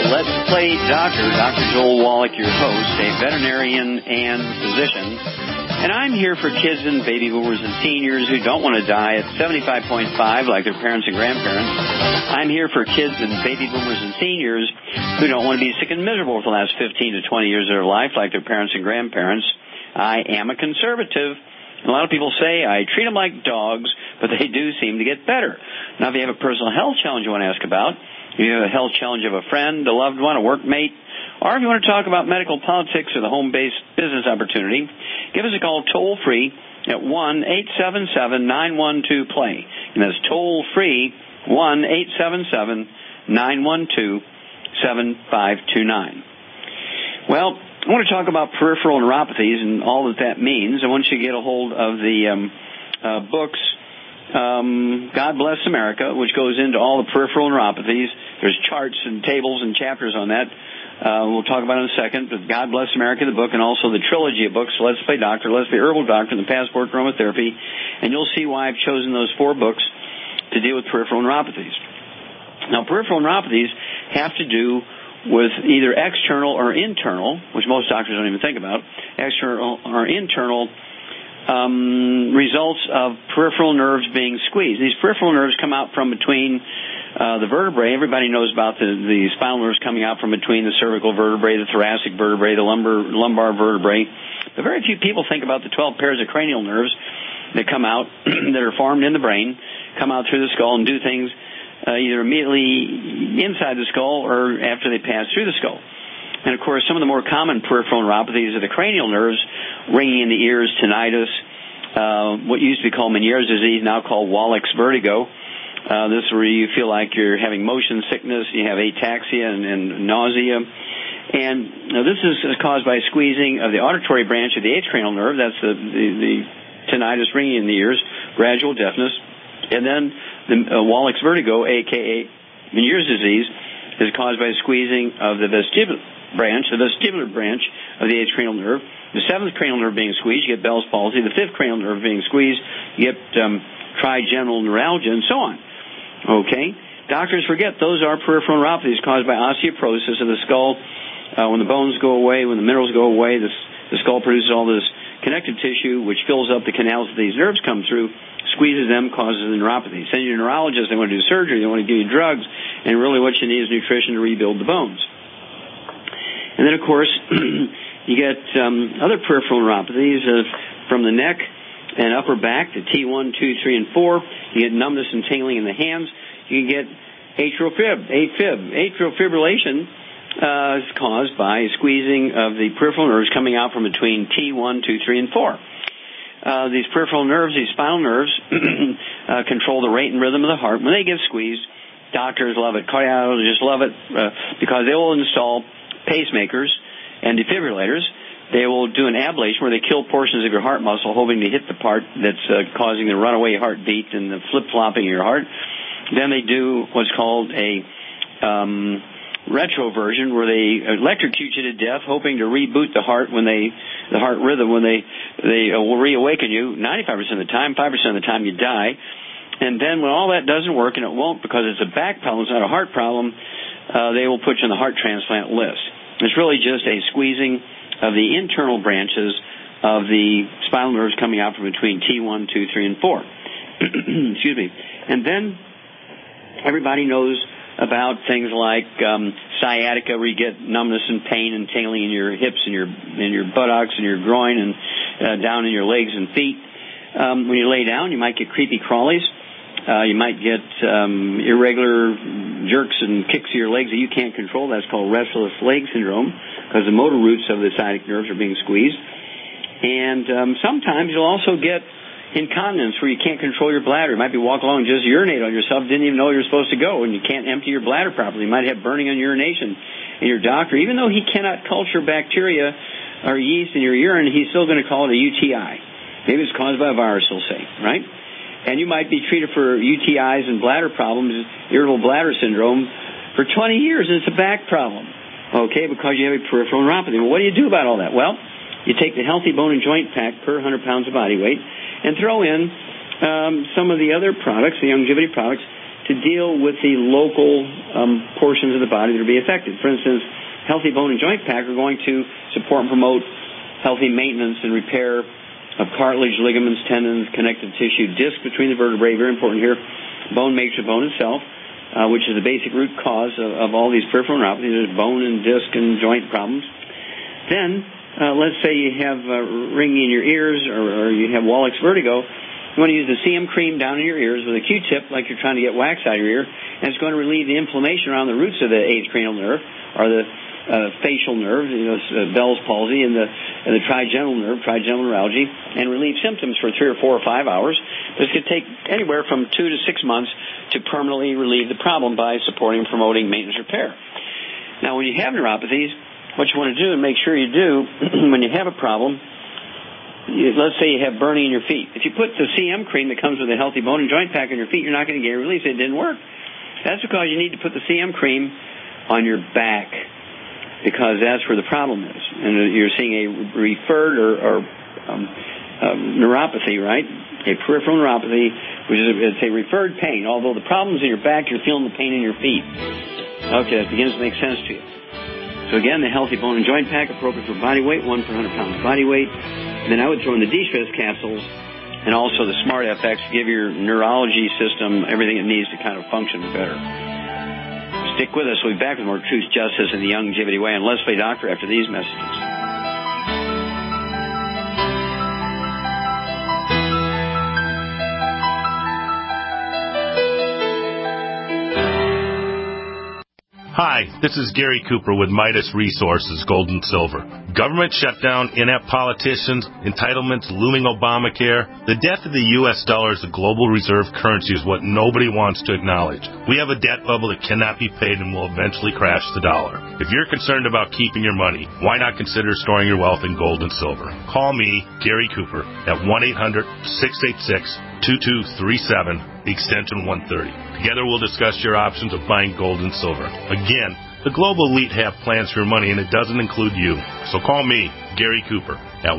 Let's Play Doctor, Dr. Joel Wallach, your host, a veterinarian and physician. And I'm here for kids and baby boomers and seniors who don't want to die at 75.5 like their parents and grandparents. I'm here for kids and baby boomers and seniors who don't want to be sick and miserable for the last 15 to 20 years of their life like their parents and grandparents. I am a conservative. And a lot of people say I treat them like dogs, but they do seem to get better. Now, if you have a personal health challenge you want to ask about, if you have a health challenge of a friend, a loved one, a workmate, or if you want to talk about medical politics or the home-based business opportunity, give us a call toll-free at 1-877-912-PLAY. And that's toll-free, 1-877-912-7529. Well, I want to talk about peripheral neuropathies and all that means. I want you to get a hold of the books, God Bless America, which goes into all the peripheral neuropathies. There's charts and tables and chapters on that. We'll talk about it in a second. But God Bless America, the book, and also the trilogy of books, Let's Play Doctor, Let's Play Herbal Doctor, and the Passport to Aromatherapy. And you'll see why I've chosen those 4 books to deal with peripheral neuropathies. Now, peripheral neuropathies have to do with either external or internal, which most doctors don't even think about, external or internal results of peripheral nerves being squeezed. These peripheral nerves come out from between the vertebrae. Everybody knows about the spinal nerves coming out from between the cervical vertebrae, the thoracic vertebrae, the lumbar vertebrae. But very few people think about the 12 pairs of cranial nerves that come out, that are formed in the brain, come out through the skull and do things either immediately inside the skull or after they pass through the skull. And, of course, some of the more common peripheral neuropathies are the cranial nerves, ringing in the ears, tinnitus, what used to be called Meniere's disease, now called Wallach's vertigo. This is where you feel like you're having motion sickness, you have ataxia and nausea. And this is caused by squeezing of the auditory branch of the eighth cranial nerve. That's the tinnitus, ringing in the ears, gradual deafness. And then the Wallach's vertigo, a.k.a. Meniere's disease, is caused by squeezing of the vestibular branch of the eighth cranial nerve. The seventh cranial nerve being squeezed, you get Bell's palsy. The fifth cranial nerve being squeezed, you get trigeminal neuralgia, and so on. Okay? Doctors forget those are peripheral neuropathies caused by osteoporosis of the skull. When the bones go away, when the minerals go away, the skull produces all this connective tissue, which fills up the canals that these nerves come through, squeezes them, causes the neuropathy. Send your neurologist, they want to do surgery, they want to give you drugs, and really what you need is nutrition to rebuild the bones. And then, of course, you get other peripheral neuropathies from the neck and upper back, the T1, 2, 3, and 4. You get numbness and tingling in the hands. You can get atrial fibrillation is caused by squeezing of the peripheral nerves coming out from between T1, 2, 3, and 4. These peripheral nerves, these spinal nerves, control the rate and rhythm of the heart. When they get squeezed, doctors love it, cardiologists love it, because they will install pacemakers and defibrillators. They will do an ablation where they kill portions of your heart muscle, hoping to hit the part that's causing the runaway heartbeat and the flip-flopping of your heart. Then they do what's called a retroversion, where they electrocute you to death, hoping to reboot the heart the heart rhythm when they will reawaken you. 95% of the time, 5% of the time you die. And then when all that doesn't work, and it won't because it's a back problem, it's not a heart problem, they will put you on the heart transplant list. It's really just a squeezing of the internal branches of the spinal nerves coming out from between T1, 2, 3, and 4. Excuse me. And then everybody knows about things like sciatica, where you get numbness and pain and tingling in your hips and your buttocks and your groin and down in your legs and feet. When you lay down, you might get creepy crawlies. You might get irregular jerks and kicks of your legs that you can't control. That's called restless leg syndrome, because the motor roots of the sciatic nerves are being squeezed. And sometimes you'll also get incontinence, where you can't control your bladder. You might be walking along and just urinate on yourself, didn't even know you're supposed to go, and you can't empty your bladder properly. You might have burning on urination. And your doctor, even though he cannot culture bacteria or yeast in your urine, he's still going to call it a UTI. Maybe it's caused by a virus, he'll say, right? And you might be treated for UTIs and bladder problems, irritable bladder syndrome, for 20 years, and it's a back problem, okay, because you have a peripheral neuropathy. Well, what do you do about all that? Well, you take the Healthy Bone and Joint Pack per 100 pounds of body weight and throw in some of the other products, the longevity products, to deal with the local portions of the body that are being affected. For instance, Healthy Bone and Joint Pack are going to support and promote healthy maintenance and repair of cartilage, ligaments, tendons, connective tissue, disc between the vertebrae, very important here. Bone makes the bone itself, which is the basic root cause of all these peripheral neuropathies. There's bone and disc and joint problems. Then, let's say you have ringing in your ears or you have Wallach's vertigo. You want to use the CM cream down in your ears with a Q-tip like you're trying to get wax out of your ear, and it's going to relieve the inflammation around the roots of the eighth cranial nerve or the facial nerve, Bell's palsy, and the trigeminal nerve, trigeminal neuralgia, and relieve symptoms for 3 or 4 or 5 hours. This could take anywhere from 2 to 6 months to permanently relieve the problem by supporting and promoting maintenance repair. Now, when you have neuropathies, what you want to do and make sure you do when you have a problem, let's say you have burning in your feet. If you put the CM cream that comes with a Healthy Bone and Joint Pack on your feet, you're not going to get relief. It didn't work. That's because you need to put the CM cream on your back, because that's where the problem is. And you're seeing a referred or neuropathy, right? A peripheral neuropathy, which is it's a referred pain. Although the problem's in your back, you're feeling the pain in your feet. Okay, that begins to make sense to you. So again, the Healthy Bone and Joint Pack, appropriate for body weight, 1 per 100 pounds of body weight. And then I would throw in the D-Stress capsules and also the Smart FX to give your neurology system everything it needs to kind of function better. Stick with us. We'll be back with more Truth, Justice, and the Youngevity Way. And Leslie Doctor after these messages. Hi, this is Gary Cooper with Midas Resources, Gold and Silver. Government shutdown, inept politicians, entitlements, looming Obamacare. The death of the U.S. dollar as a global reserve currency is what nobody wants to acknowledge. We have a debt bubble that cannot be paid and will eventually crash the dollar. If you're concerned about keeping your money, why not consider storing your wealth in gold and silver? Call me, Gary Cooper, at 1-800-686-2237, extension 130. Together we'll discuss your options of buying gold and silver. Again, the global elite have plans for your money, and it doesn't include you. So call me, Gary Cooper, at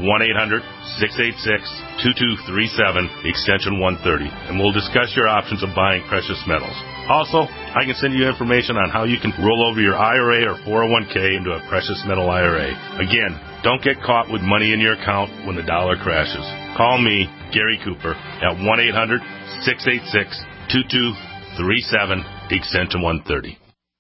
1-800-686-2237, extension 130, and we'll discuss your options of buying precious metals. Also, I can send you information on how you can roll over your IRA or 401k into a precious metal IRA. Again, don't get caught with money in your account when the dollar crashes. Call me, Gary Cooper, at 1-800-686-2237, extension 130.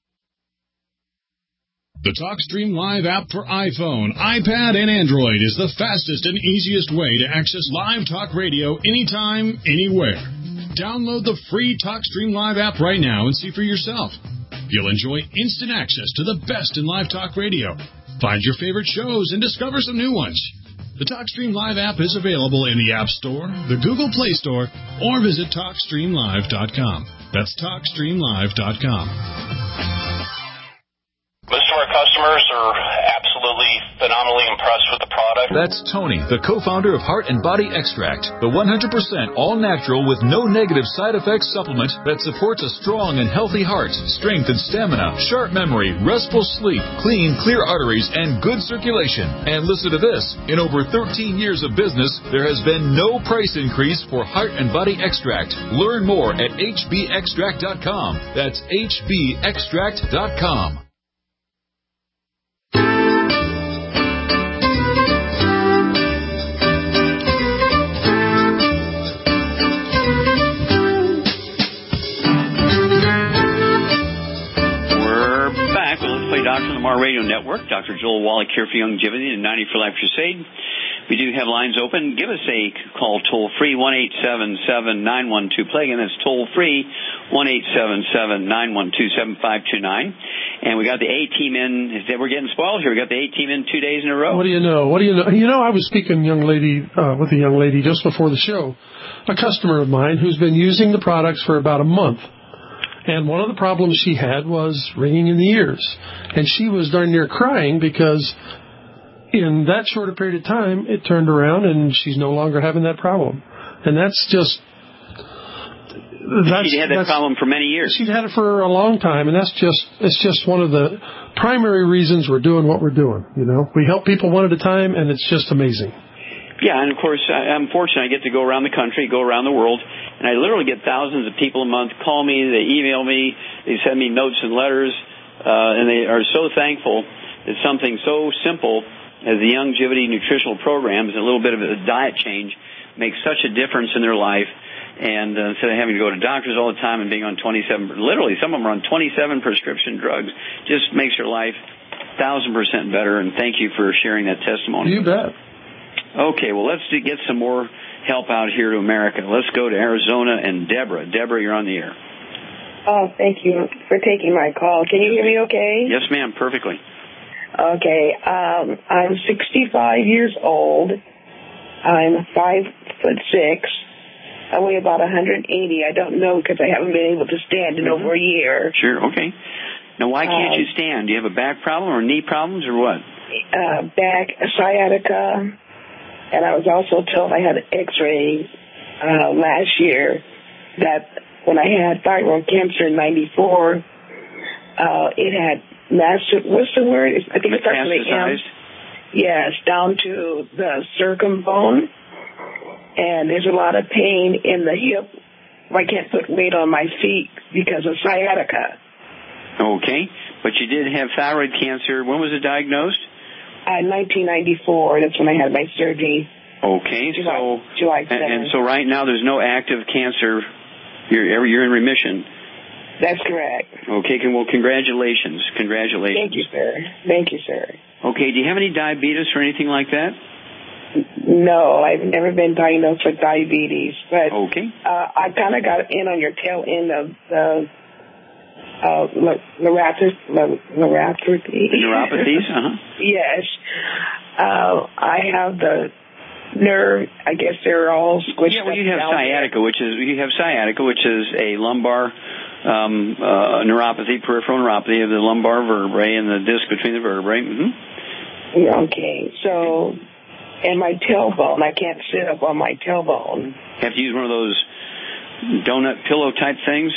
The TalkStream Live app for iPhone, iPad, and Android is the fastest and easiest way to access live talk radio anytime, anywhere. Download the free TalkStream Live app right now and see for yourself. You'll enjoy instant access to the best in live talk radio. Find your favorite shows and discover some new ones. The TalkStream Live app is available in the App Store, the Google Play Store, or visit TalkStreamLive.com. That's TalkStreamLive.com. Most of our customers are absolutely phenomenally impressed with the product. That's Tony, the co-founder of Heart and Body Extract, the 100% all-natural with no negative side effects supplement that supports a strong and healthy heart, strength and stamina, sharp memory, restful sleep, clean, clear arteries, and good circulation. And listen to this. In over 13 years of business, there has been no price increase for Heart and Body Extract. Learn more at hbextract.com. That's hbextract.com. Doctor on the Mar Radio Network. Dr. Joel Wallach here for Youngevity and 90 for Life Crusade. We do have lines open. Give us a call toll-free, 1-877-912-PLAY. Again, that's toll-free, 1-877-912-7529. And we got the A-team in. We're getting spoiled here. We got the A-team in 2 days in a row. What do you know? You know, I was speaking with a young lady just before the show, a customer of mine who's been using the products for about a month. And one of the problems she had was ringing in the ears. And she was darn near crying because in that short a period of time, it turned around and she's no longer having that problem. And that's just... She'd had that problem for many years. She'd had it for a long time, and it's just one of the primary reasons we're doing what we're doing. You know, we help people one at a time, and it's just amazing. Yeah, and of course, I'm fortunate. I get to go around the country, go around the world, and I literally get thousands of people a month call me, they email me, they send me notes and letters, and they are so thankful that something so simple as the Youngevity nutritional programs, a little bit of a diet change, makes such a difference in their life. And instead of having to go to doctors all the time and being on 27, literally some of them are on 27 prescription drugs, just makes their life 1,000% better. And thank you for sharing that testimony. You bet. Okay, well, let's get some more help out here to America. Let's go to Arizona and Deborah. Deborah, you're on the air. Oh, thank you for taking my call. Can you hear me okay? Yes, ma'am, perfectly. Okay, I'm 65 years old. I'm 5'6". I weigh about 180. I don't know because I haven't been able to stand in over a year. Sure, okay. Now, why can't you stand? Do you have a back problem or knee problems or what? Back, sciatica, and I was also told I had an X-ray last year that when I had thyroid cancer in '94, it had what's the word? I think it starts with M. Yes, down to the circumbone, and there's a lot of pain in the hip. I can't put weight on my feet because of sciatica. Okay, but you did have thyroid cancer. When was it diagnosed? 1994. That's when I had my surgery. Okay, July 7th. And so right now there's no active cancer. You're in remission. That's correct. Okay, well, congratulations. Congratulations. Thank you, sir. Thank you, sir. Okay, do you have any diabetes or anything like that? No, I've never been diagnosed with diabetes, but okay. I kind of got in on your tail end of the neuropathy. Neuropathies? Yes. I have the nerve. I guess they're all squished. Yeah, well, you have sciatica, which is a lumbar neuropathy, peripheral neuropathy of the lumbar vertebrae and the disc between the vertebrae. Mm-hmm. Okay, so, and my tailbone, I can't sit up on my tailbone. Have to use one of those donut pillow type things?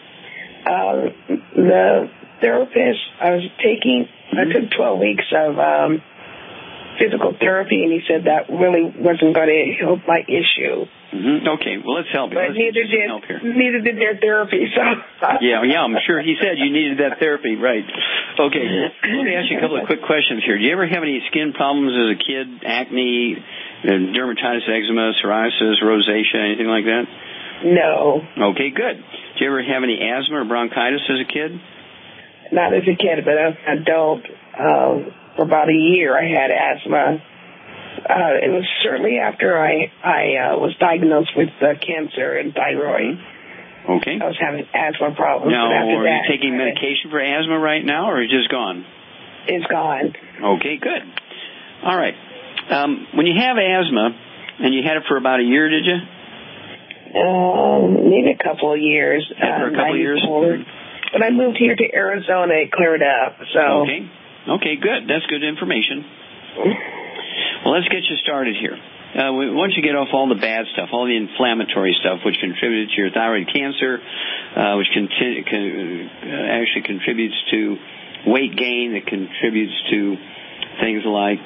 The therapist I took 12 weeks of physical therapy, and he said that really wasn't going to help my issue. Mm-hmm. Okay, well, let's help you. But neither did their therapy. So yeah, I'm sure he said you needed that therapy, right? Okay, let me ask you a couple of quick questions here. Do you ever have any skin problems as a kid? Acne, dermatitis, eczema, psoriasis, rosacea, anything like that? No. Okay, good. Do you ever have any asthma or bronchitis as a kid? Not as a kid, but as an adult. For about a year, I had asthma. It was certainly after I was diagnosed with cancer and thyroid. Okay. I was having asthma problems. Now, are you taking medication for asthma right now, or is it just gone? It's gone. Okay, good. All right. When you have asthma, and you had it for about a year, did you? Maybe a couple of years. For a couple of years? When I moved here to Arizona, it cleared up. So. Okay, good. That's good information. Well, let's get you started here. Once you get off all the bad stuff, all the inflammatory stuff, which contributed to your thyroid cancer, which actually contributes to weight gain, that contributes to things like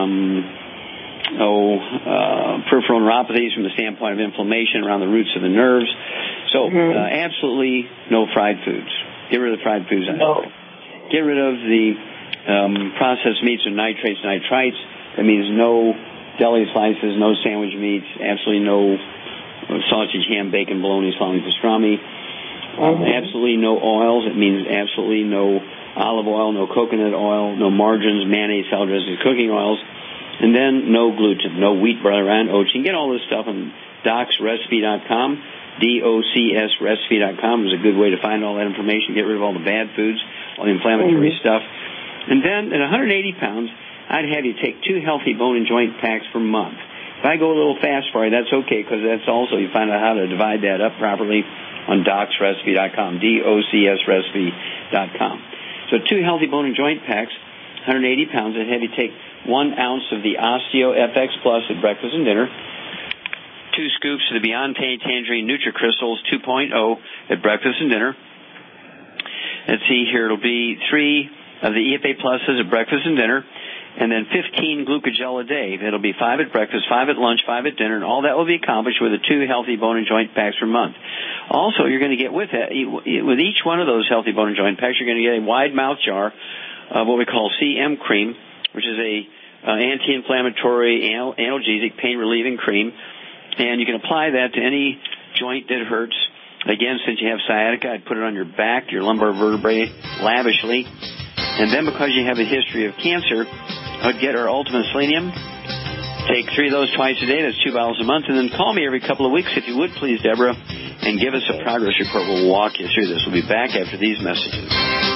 peripheral neuropathies from the standpoint of inflammation around the roots of the nerves. So absolutely no fried foods. Get rid of the fried foods. No. Get rid of the processed meats and nitrates, nitrites. That means no deli slices, no sandwich meats, absolutely no sausage, ham, bacon, bologna, salami, pastrami. Absolutely no oils. It means absolutely no olive oil, no coconut oil, no margarines, mayonnaise, salad dressings, cooking oils. And then no gluten, no wheat, barley, rye, and oats. You can get all this stuff on docsrecipe.com. DOCSrecipe.com is a good way to find all that information. Get rid of all the bad foods, all the inflammatory stuff. And then at 180 pounds, I'd have you take 2 healthy bone and joint packs per month. If I go a little fast for you, that's okay, because that's also, you find out how to divide that up properly on docsrecipe.com, DOCSrecipe.com. So 2 healthy bone and joint packs, 180 pounds, I'd have you take 1 ounce of the Osteo FX Plus at breakfast and dinner, 2 scoops of the Beyond Tangerine NutriCrystals 2.0 at breakfast and dinner. Let's see here, it'll be 3 of the EFA Pluses at breakfast and dinner, and then 15 glucogel a day. It'll be 5 at breakfast, 5 at lunch, 5 at dinner, and all that will be accomplished with the 2 healthy bone and joint packs per month. Also, you're going to get with each one of those healthy bone and joint packs, you're going to get a wide mouth jar of what we call CM cream, which is a anti-inflammatory, analgesic, pain-relieving cream, and you can apply that to any joint that hurts. Again, since you have sciatica, I'd put it on your back, your lumbar vertebrae, lavishly. And then because you have a history of cancer, I would get our Ultimate Selenium. Take 3 of those twice a day. That's 2 bottles a month. And then call me every couple of weeks, if you would, please, Deborah, and give us a progress report. We'll walk you through this. We'll be back after these messages.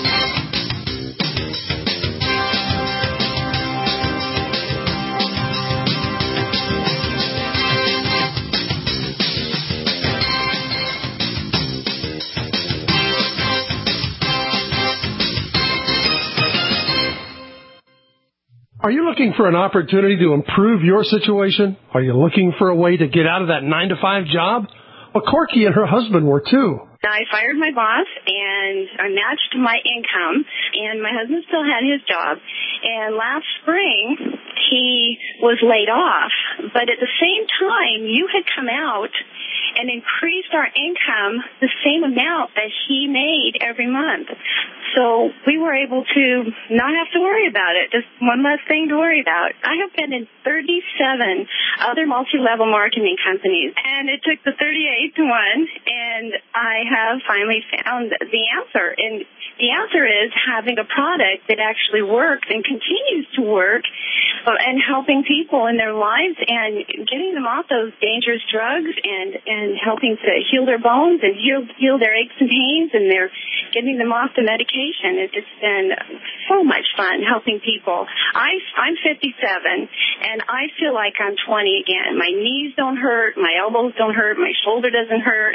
Are you looking for an opportunity to improve your situation? Are you looking for a way to get out of that 9-to-5 job? Well, Corky and her husband were too. I fired my boss, and I matched my income, and my husband still had his job. And last spring, he was laid off. But at the same time, you had come out and increased our income the same amount that he made every month. So we were able to not have to worry about it, just one less thing to worry about. I have been in 37 other multi-level marketing companies, and it took the 38th one, and I have finally found the answer. And the answer is having a product that actually works and continues to work and helping people in their lives and getting them off those dangerous drugs and helping to heal their bones and heal their aches and pains, and they're getting them off the medication. It's been so much fun helping people. I'm 57, and I feel like I'm 20 again. My knees don't hurt, my elbows don't hurt, my shoulder doesn't hurt.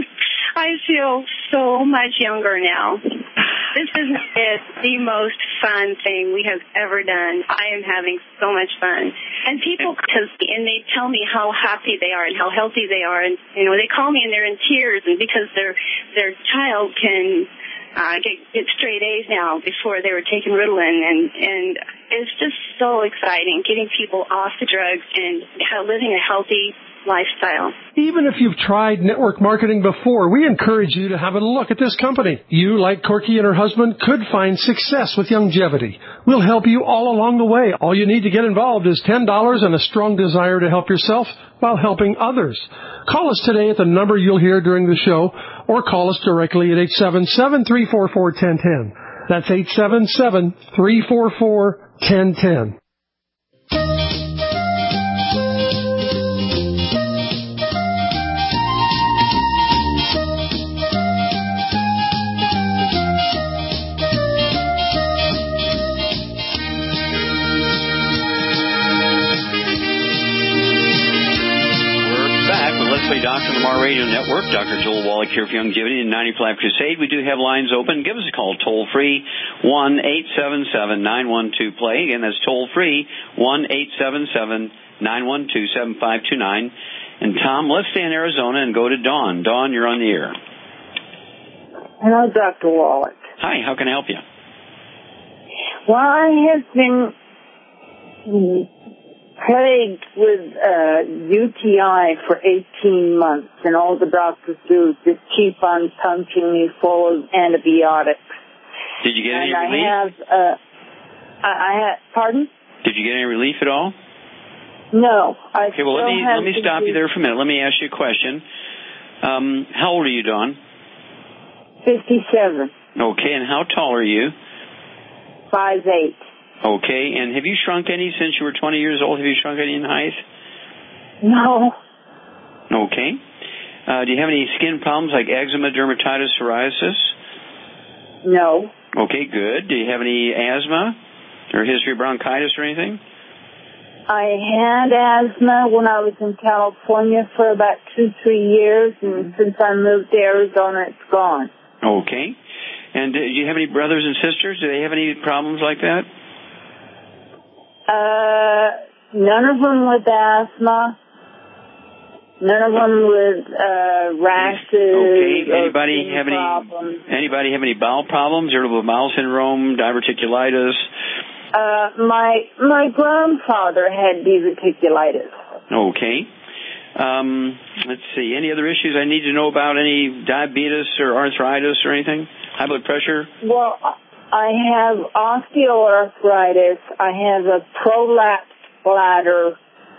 I feel so much younger now. This is the most fun thing we have ever done. I am having so much fun. And people, and they tell me how happy they are and how healthy they are. And, you know, they call me and they're in tears, and because their child can get straight A's now. Before they were taking Ritalin, and it's just so exciting getting people off the drugs and living a healthy lifestyle. Even if you've tried network marketing before, we encourage you to have a look at this company. You, like Corky and her husband, could find success with Youngevity. We'll help you all along the way. All you need to get involved is $10 and a strong desire to help yourself while helping others. Call us today at the number you'll hear during the show, or call us directly at 877-344-1010. That's 877-344-1010. Dr. Lamar Radio Network, Dr. Joel Wallach here for Youngevity and 95 Crusade. We do have lines open. Give us a call, toll-free, 1-877-912-PLAY. Again, that's toll-free, 1-877-912-7529. And, Tom, let's stay in Arizona and go to Dawn. Dawn, you're on the air. Hello, Dr. Wallach. Hi, how can I help you? Well, I have been plagued with UTI for 18 months, and all the doctors do is just keep on pumping me full of antibiotics. Did you get any relief? I have, pardon? Did you get any relief at all? No. Okay, well, let me stop you there for a minute. Let me ask you a question. How old are you, Dawn? 57. Okay, and how tall are you? 5'8". Okay, and have you shrunk any since you were 20 years old? Have you shrunk any in height? No. Okay. Do you have any skin problems like eczema, dermatitis, psoriasis? No. Okay, good. Do you have any asthma or history of bronchitis or anything? I had asthma when I was in California for about 2-3 years, and since I moved to Arizona, it's gone. Okay. And do you have any brothers and sisters? Do they have any problems like that? None of them with asthma. None of them with rashes. Okay. Anybody have problems. any bowel problems? Irritable bowel syndrome, diverticulitis, My grandfather had diverticulitis. Okay. Let's see. Any other issues I need to know about? Any diabetes or arthritis or anything? High blood pressure? Well, I have osteoarthritis. I have a prolapsed bladder.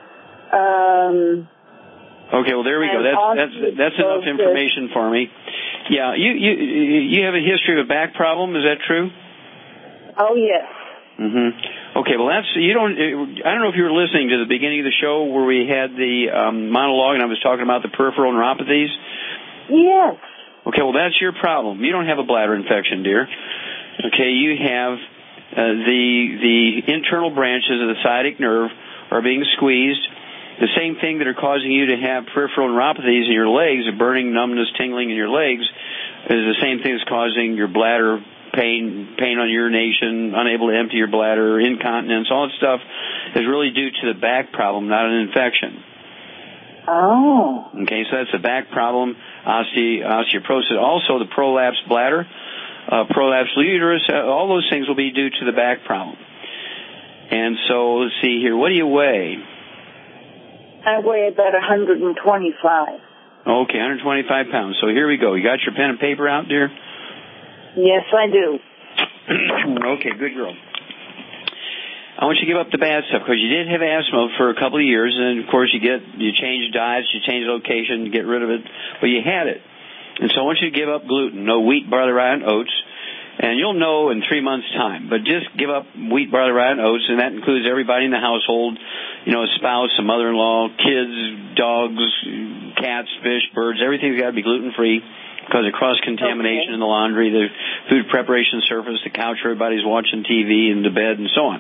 Okay, well there we go. That's enough information for me. Yeah, you have a history of a back problem. Is that true? Oh yes. Okay, well I don't know if you were listening to the beginning of the show where we had the monologue and I was talking about the peripheral neuropathies. Yes. Okay, well that's your problem. You don't have a bladder infection, dear. Okay, you have the internal branches of the sciatic nerve are being squeezed. The same thing that are causing you to have peripheral neuropathies in your legs, a burning, numbness, tingling in your legs, is the same thing that's causing your bladder pain on urination, unable to empty your bladder, incontinence, all that stuff is really due to the back problem, not an infection. Oh. Okay, so that's a back problem, osteoporosis. Also the prolapsed bladder, prolapsed uterus, all those things will be due to the back problem. And so, let's see here, what do you weigh? I weigh about 125. Okay, 125 pounds. So here we go. You got your pen and paper out, dear? Yes, I do. Okay, good girl. I want you to give up the bad stuff because you did have asthma for a couple of years, and of course you change diets, you change location, get rid of it, but you had it. And so I want you to give up gluten, no wheat, barley, rye, and oats, and you'll know in 3 months' time. But just give up wheat, barley, rye, and oats, and that includes everybody in the household, a spouse, a mother-in-law, kids, dogs, cats, fish, birds, everything's got to be gluten-free. Because of cross-contamination in the laundry, the food preparation surface, the couch where everybody's watching TV, and the bed, and so on.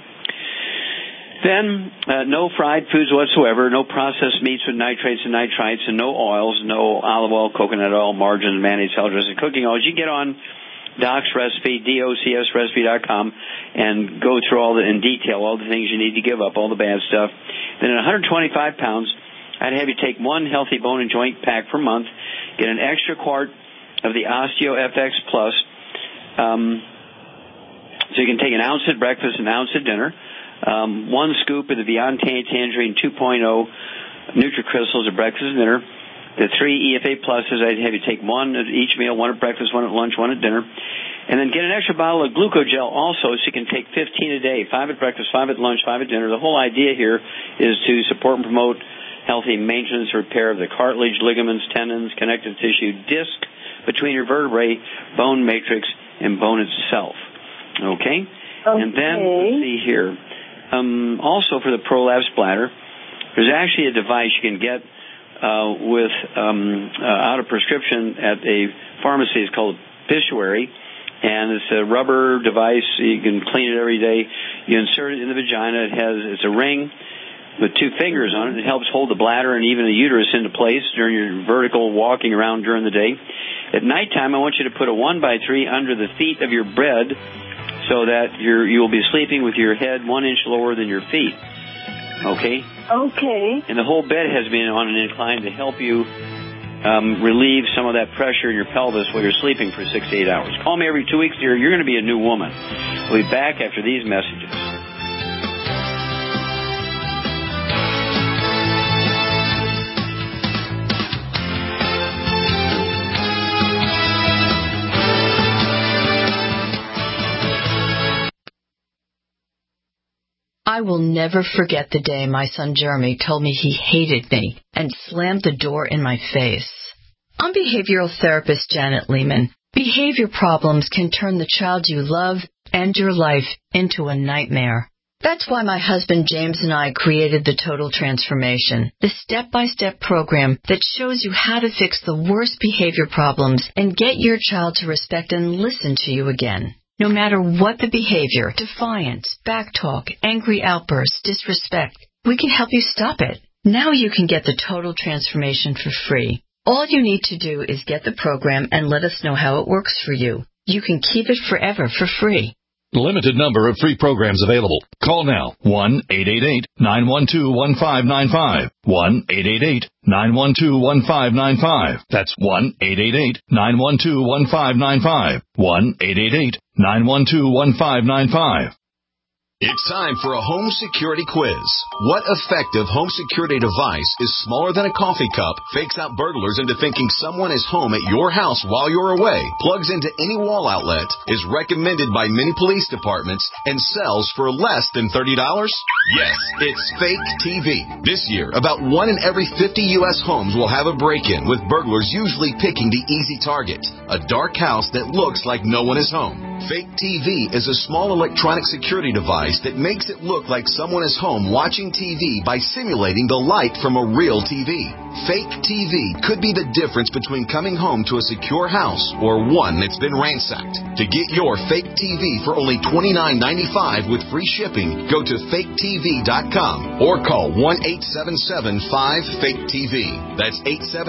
Then, no fried foods whatsoever, no processed meats with nitrates and nitrites, and no oils, no olive oil, coconut oil, margarine, mayonnaise, salad dressing, cooking oils. You get on Doc's Recipe, DOCSrecipe.com, and go through in detail all the things you need to give up, all the bad stuff. Then at 125 pounds, I'd have you take one healthy bone and joint pack per month, get an extra quart of the OsteoFX Plus. So you can take an ounce at breakfast, an ounce at dinner. 1 scoop of the Beyond Tangerine 2.0 NutriCrystals at breakfast and dinner. The 3 EFA Pluses, I'd have you take one at each meal, one at breakfast, one at lunch, one at dinner. And then get an extra bottle of Glucogel also, so you can take 15 a day, 5 at breakfast, 5 at lunch, 5 at dinner. The whole idea here is to support and promote healthy maintenance and repair of the cartilage, ligaments, tendons, connective tissue, disc between your vertebrae, bone matrix, and bone itself. Okay? And then, let's see here. Also for the prolapsed bladder, there's actually a device you can get out of prescription at a pharmacy. It's called Pissuary, and it's a rubber device. You can clean it every day. You insert it in the vagina. It's a ring with 2 fingers on it. It helps hold the bladder and even the uterus into place during your vertical walking around during the day. At nighttime, I want you to put a 1x3 under the feet of your bed so that you'll be sleeping with your head 1 inch lower than your feet. Okay? Okay. And the whole bed has been on an incline to help you relieve some of that pressure in your pelvis while you're sleeping for 6 to 8 hours. Call me every 2 weeks, dear. You're going to be a new woman. We'll be back after these messages. I will never forget the day my son Jeremy told me he hated me and slammed the door in my face. I'm behavioral therapist Janet Lehman. Behavior problems can turn the child you love and your life into a nightmare. That's why my husband James and I created the Total Transformation, the step-by-step program that shows you how to fix the worst behavior problems and get your child to respect and listen to you again. No matter what the behavior, defiance, backtalk, angry outbursts, disrespect, we can help you stop it. Now you can get the Total Transformation for free. All you need to do is get the program and let us know how it works for you. You can keep it forever for free. Limited number of free programs available. Call now. 1-888-912-1595. 1-888-912-1595. That's 1-888-912-1595. 1-888-912-1595. It's time for a home security quiz. What effective home security device is smaller than a coffee cup, fakes out burglars into thinking someone is home at your house while you're away, plugs into any wall outlet, is recommended by many police departments, and sells for less than $30? Yes, it's Fake TV. This year, about 1 in every 50 U.S. homes will have a break-in, with burglars usually picking the easy target, a dark house that looks like no one is home. Fake TV is a small electronic security device that makes it look like someone is home watching TV by simulating the light from a real TV. Fake TV could be the difference between coming home to a secure house or one that's been ransacked. To get your Fake TV for only $29.95 with free shipping, go to faketv.com or call 1-877-5-FAKE-TV. That's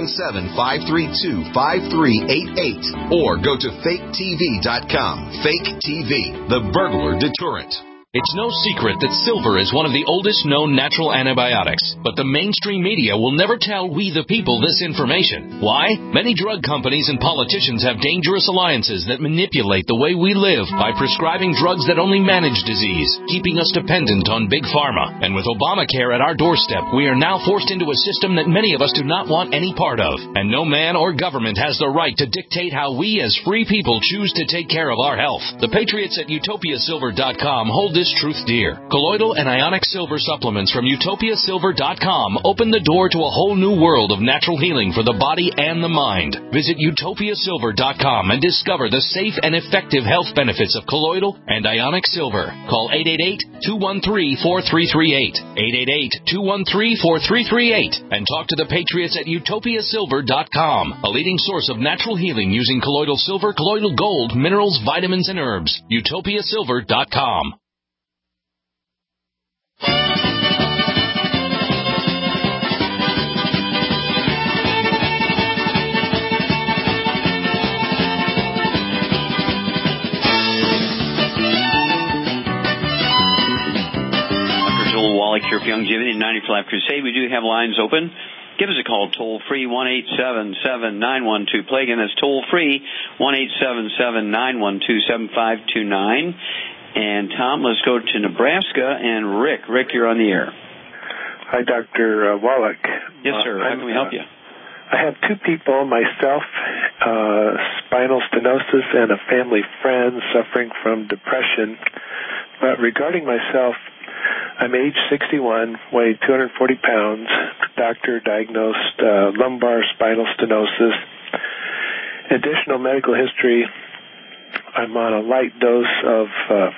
877-532-5388 or go to faketv.com. Fake TV, the burglar deterrent. It's no secret that silver is one of the oldest known natural antibiotics, but the mainstream media will never tell we the people this information. Why? Many drug companies and politicians have dangerous alliances that manipulate the way we live by prescribing drugs that only manage disease, keeping us dependent on big pharma. And with Obamacare at our doorstep, we are now forced into a system that many of us do not want any part of. And no man or government has the right to dictate how we as free people choose to take care of our health. The patriots at utopiasilver.com hold this truth dear. Colloidal and ionic silver supplements from utopiasilver.com open the door to a whole new world of natural healing for the body and the mind. Visit utopiasilver.com and discover the safe and effective health benefits of colloidal and ionic silver. Call 888-213-4338. 888-213-4338 and talk to the patriots at utopiasilver.com, a leading source of natural healing using colloidal silver, colloidal gold, minerals, vitamins, and herbs. utopiasilver.com. Wallach here for Youngevity and 90 for Life Crusade. We do have lines open. Give us a call, toll-free, 1-877-912-PLAY. Again, that's toll-free, 1-877-912-7529. And, Tom, let's go to Nebraska and Rick. Rick, you're on the air. Hi, Dr. Wallach. Yes, sir. How can we help you? I have two people, myself, spinal stenosis, and a family friend suffering from depression. But regarding myself, I'm age 61, weigh 240 pounds. Doctor diagnosed lumbar spinal stenosis. Additional medical history, I'm on a light dose of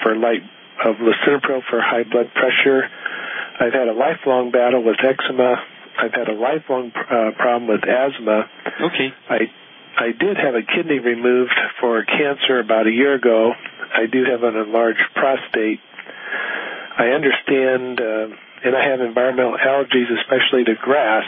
lisinopril for high blood pressure. I've had a lifelong battle with eczema. I've had a lifelong problem with asthma. Okay. I did have a kidney removed for cancer about a year ago. I do have an enlarged prostate. I understand, and I have environmental allergies, especially to grass.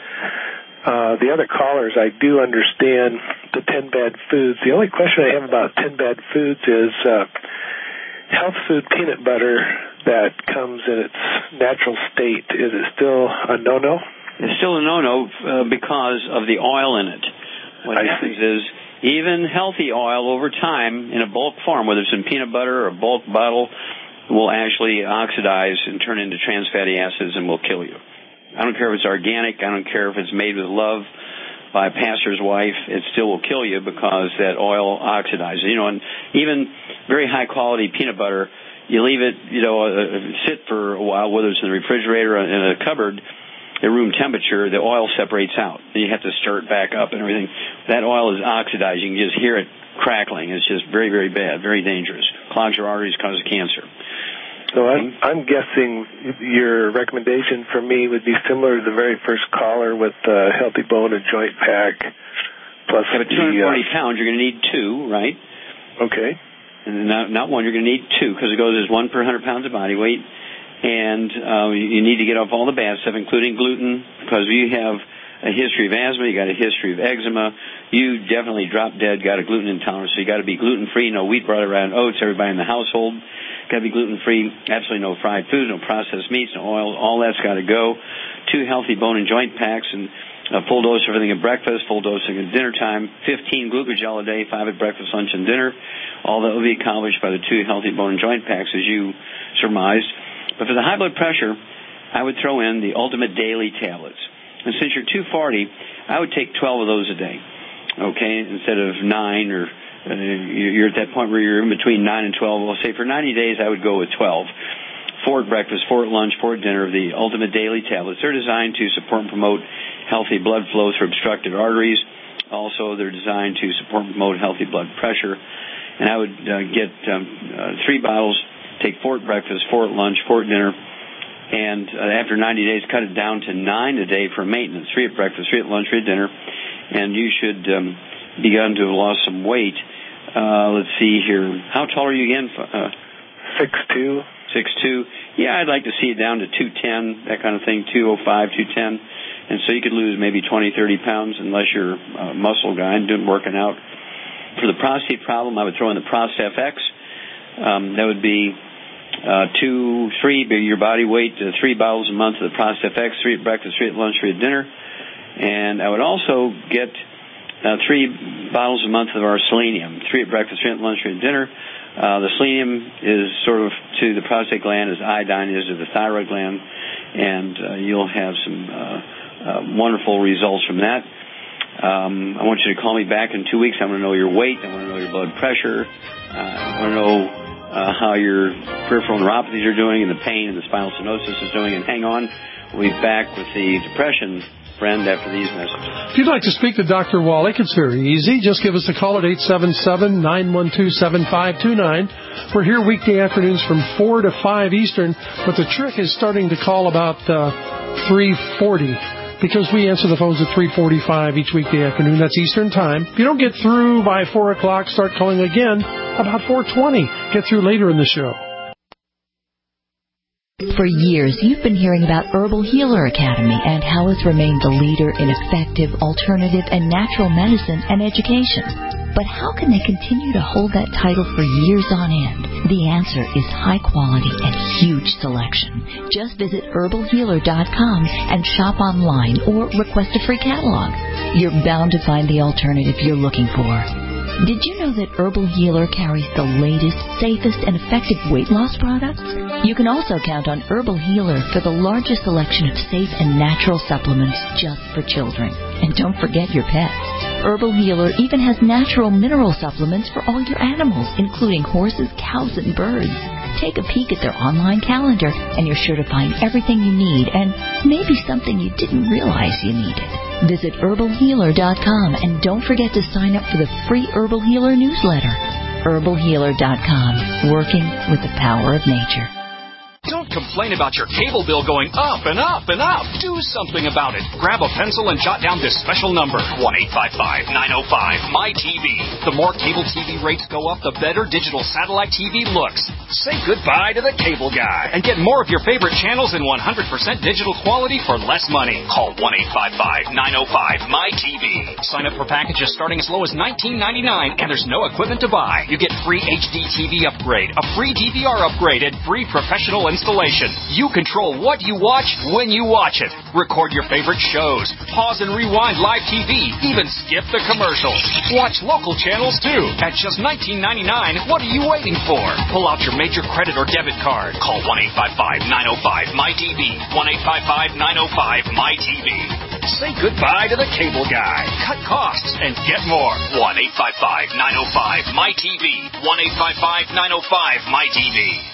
The other callers, I do understand the 10 bad foods. The only question I have about 10 bad foods is health food peanut butter that comes in its natural state. Is it still a no-no? It's still a no-no because of the oil in it. What happens is even healthy oil over time in a bulk form, whether it's in peanut butter or a bulk bottle, will actually oxidize and turn into trans fatty acids and will kill you. I don't care if it's organic. I don't care if it's made with love by a pastor's wife. It still will kill you because that oil oxidizes. You know, and even very high quality peanut butter, you leave it, sit for a while, whether it's in the refrigerator or in a cupboard, at room temperature, the oil separates out. Then you have to stir it back up and everything. That oil is oxidizing. You can just hear it crackling. It's just very, very bad, very dangerous. Clogs your arteries, causes cancer. So I'm guessing your recommendation for me would be similar to the very first caller with Healthy Bone and Joint Pack. Plus but 240 pounds, you're going to need two, right? Okay. And not one, you're going to need two because it goes as 1 per 100 pounds of body weight. And you need to get off all the bad stuff, including gluten, because you have a history of asthma, you got a history of eczema, you definitely drop dead, got a gluten intolerance, so you got to be gluten-free, no wheat, bread, around oats, everybody in the household. Got to be gluten-free, absolutely no fried food, no processed meats, no oil, all that's got to go. 2 healthy bone and joint packs, and A full dose of everything at breakfast, full dosing at dinner time, 15 glucogel a day, 5 at breakfast, lunch, and dinner. All that will be accomplished by the 2 healthy bone and joint packs, as you surmised. But for the high blood pressure, I would throw in the Ultimate Daily tablets. And since you're 240, I would take 12 of those a day, okay, instead of 9 or you're at that point where you're in between 9 and 12. Well, say for 90 days, I would go with 12. 4 at breakfast, 4 at lunch, 4 at dinner of the Ultimate Daily tablets. They're designed to support and promote healthy blood flow through obstructed arteries. Also, they're designed to support and promote healthy blood pressure. And I would get 3 bottles, take 4 at breakfast, 4 at lunch, 4 at dinner, and after 90 days, cut it down to 9 a day for maintenance, 3 at breakfast, 3 at lunch, 3 at dinner, and you should begun to have lost some weight. Let's see here. How tall are you again? 6'2". 6'2". Yeah, I'd like to see it down to 210, that kind of thing, 205, 210. And so you could lose maybe 20, 30 pounds unless you're a muscle guy and doing working out. For the prostate problem, I would throw in the ProstFX. That would be 2, 3, your body weight, 3 bottles a month of the ProstFX, 3 at breakfast, 3 at lunch, 3 at dinner. And I would also get 3 bottles a month of our selenium, 3 at breakfast, 3 at lunch, 3 at dinner. The selenium is sort of to the prostate gland as iodine is to the thyroid gland, and you'll have some wonderful results from that. I want you to call me back in 2 weeks. I want to know your weight. I want to know your blood pressure. I want to know how your peripheral neuropathies are doing and the pain and the spinal stenosis is doing. And hang on, we'll be back with the depression friend after these messages. If you'd like to speak to Dr. Wallach, it's very easy. Just give us a call at 877-912-7529. We're here weekday afternoons from 4 to 5 Eastern, but the trick is starting to call about 3:40 because we answer the phones at 3:45 each weekday afternoon. That's Eastern Time. If you don't get through by 4 o'clock, start calling again about 4:20. Get through later in the show. For years, you've been hearing about Herbal Healer Academy and how it's remained the leader in effective, alternative, and natural medicine and education. But how can they continue to hold that title for years on end? The answer is high quality and huge selection. Just visit herbalhealer.com and shop online or request a free catalog. You're bound to find the alternative you're looking for. Did you know that Herbal Healer carries the latest, safest, and effective weight loss products? You can also count on Herbal Healer for the largest selection of safe and natural supplements just for children. And don't forget your pets. Herbal Healer even has natural mineral supplements for all your animals, including horses, cows, and birds. Take a peek at their online calendar, and you're sure to find everything you need and maybe something you didn't realize you needed. Visit herbalhealer.com and don't forget to sign up for the free Herbal Healer newsletter. herbalhealer.com, working with the power of nature. Don't complain about your cable bill going up and up and up. Do something about it. Grab a pencil and jot down this special number, 1-855-905-MY-TV. The more cable TV rates go up, the better digital satellite TV looks. Say goodbye to the cable guy and get more of your favorite channels in 100% digital quality for less money. Call 1-855-905-MY-TV. Sign up for packages starting as low as $19.99, and there's no equipment to buy. You get free HD TV upgrade, a free DVR upgrade, and free professional installation. You control what you watch when you watch it. Record your favorite shows. Pause and rewind live TV. Even skip the commercials. Watch local channels too. At just $19.99, what are you waiting for? Pull out your major credit or debit card. Call 1-855-905-MY-TV. 1-855-905-MY-TV. Say goodbye to the cable guy. Cut costs and get more. 1-855-905-MY-TV. 1-855-905-MY-TV.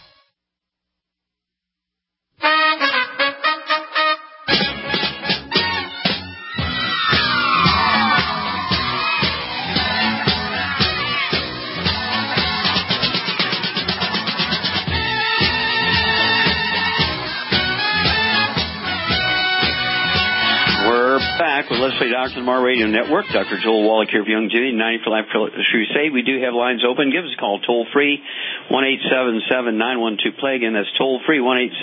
Back with Leslie Doctor, the Mar Radio Network. Dr. Joel Wallach here for Young Jimmy, 90 for Life Crusade. We do have lines open. Give us a call toll free, 1-877-912-PLAY. Again, that's toll free,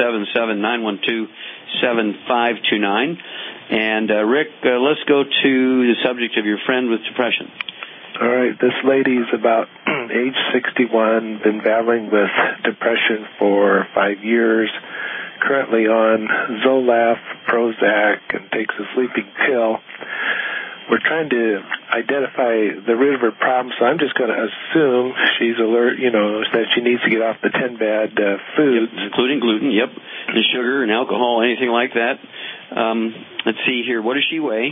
1-877-912-7529. And Rick, let's go to the subject of your friend with depression. All right. This lady's about age 61, been battling with depression for 5 years. Currently on Zoloft, Prozac, and takes a sleeping pill. We're trying to identify the root of her problem, so I'm just going to assume she's alert, that she needs to get off the 10 bad foods. Yep, including gluten, yep, and sugar and alcohol, anything like that. Let's see here. What does she weigh?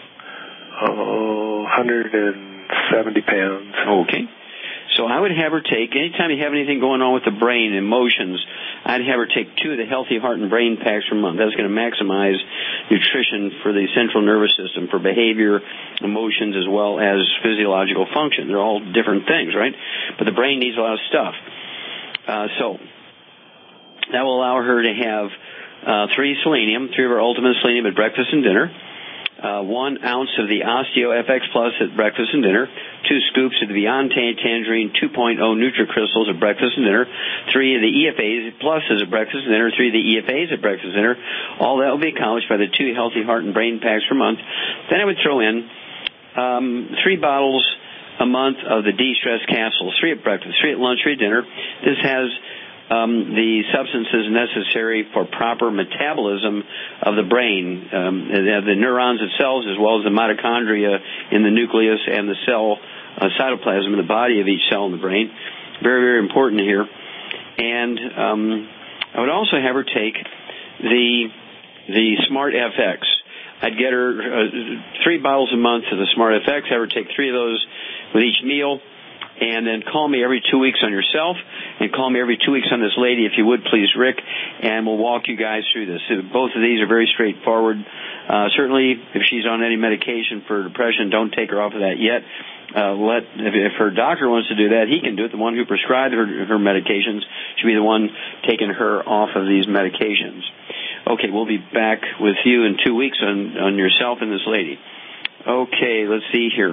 170 pounds. Okay. So I would have her take, anytime you have anything going on with the brain, emotions, I'd have her take 2 of the Healthy Heart and Brain Packs per month. That's going to maximize nutrition for the central nervous system, for behavior, emotions, as well as physiological function. They're all different things, right? But the brain needs a lot of stuff. So that will allow her to have 3 selenium, 3 of her ultimate selenium at breakfast and dinner. 1 ounce of the Osteo FX Plus at breakfast and dinner, 2 scoops of the Beyond Tangerine 2.0 NutriCrystals at breakfast and dinner, 3 of the EFAs Pluses at breakfast and dinner, 3 of the EFAs at breakfast and dinner. All that will be accomplished by the 2 Healthy Heart and Brain Packs per month. Then I would throw in 3 bottles a month of the De-Stress Capsules, 3 at breakfast, 3 at lunch, 3 at dinner. This has the substances necessary for proper metabolism of the brain, the neurons itself, as well as the mitochondria in the nucleus and the cell cytoplasm in the body of each cell in the brain. Very, very important here. And I would also have her take the Smart FX. I'd get her 3 bottles a month of the Smart FX, have her take 3 of those with each meal, and then call me every 2 weeks on yourself, and call me every 2 weeks on this lady, if you would, please, Rick, and we'll walk you guys through this. Both of these are very straightforward. Certainly, if she's on any medication for depression, don't take her off of that yet. If her doctor wants to do that, he can do it. The one who prescribed her medications should be the one taking her off of these medications. Okay, we'll be back with you in 2 weeks on yourself and this lady. Okay, let's see here.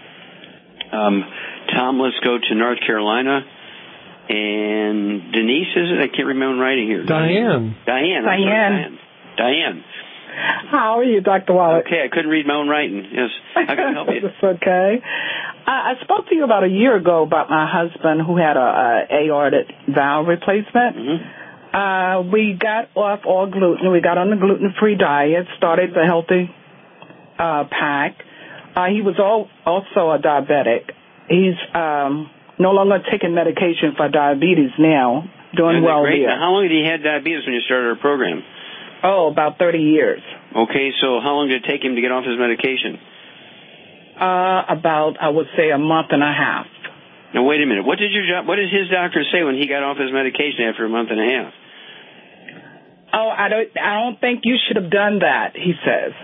Tom, let's go to North Carolina. And Denise, is it? I can't remember writing here. Diane. Diane. How are you, Dr. Wallach? Okay, I couldn't read my own writing. Yes, I can help you. That's okay. I spoke to you about a year ago about my husband who had a aortic valve replacement. Mm-hmm. We got off all gluten. We got on the gluten-free diet, started the healthy pack. He was also a diabetic. He's no longer taking medication for diabetes now, doing well there. Now, how long had he had diabetes when you started our program? Oh, about 30 years. Okay, so how long did it take him to get off his medication? About, I would say, a month and a half. Now, wait a minute. What did his doctor say when he got off his medication after a month and a half? Oh, I don't think you should have done that, he says.